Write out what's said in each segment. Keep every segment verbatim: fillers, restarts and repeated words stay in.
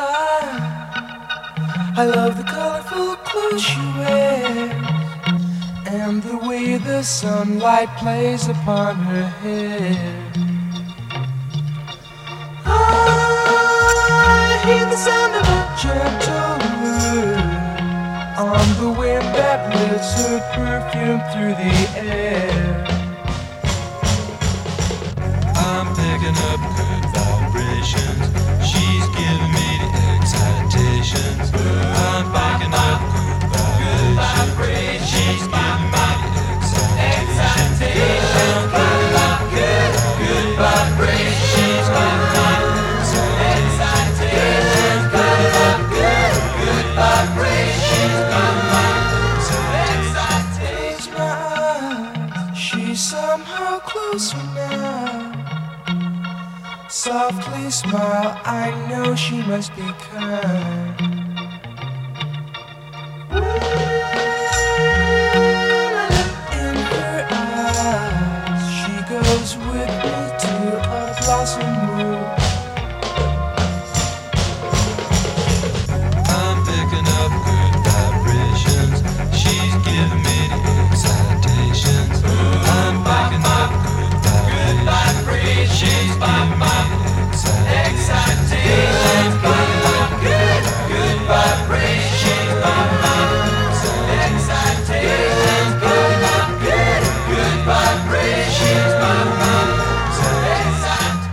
I love the colorful clothes she wears and the way the sunlight plays upon her hair. I hear the sound of a gentle wind on the wind that lifts her perfume through the air. I'm picking up good vibrations. She's giving me the excitations. I'm picking up good vibrations. She's giving me the excitations. I'm picking up good, good vibrations. She's giving me the excitations. Picking up good, good vibrations. She's giving me the excitations. Close my eyes, she's somehow closer now. Softly smile, I know she must be kind. In her eyes, she goes with me to a blossom room. I'm picking up good vibrations. She's giving me the excitations. I'm picking up good vibrations. She's giving me the excitations. Picking up good, good vibrations. She's giving me the excitations. Picking up good, good vibrations. She's giving me the excitations.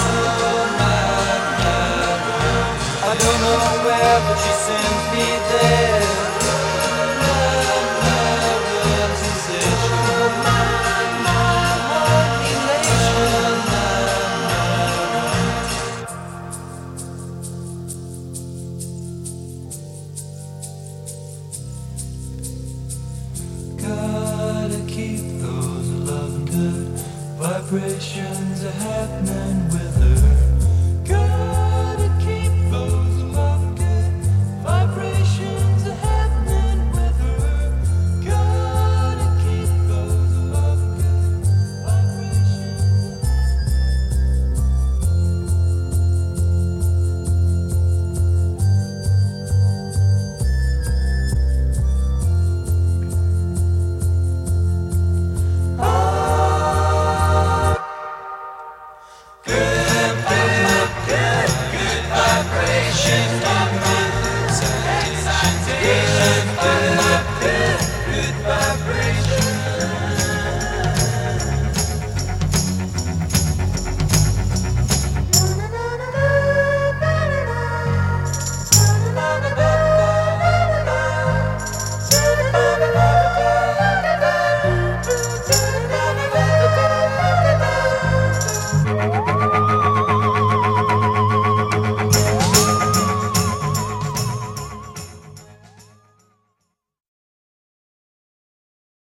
I don't know where, but she sends me there.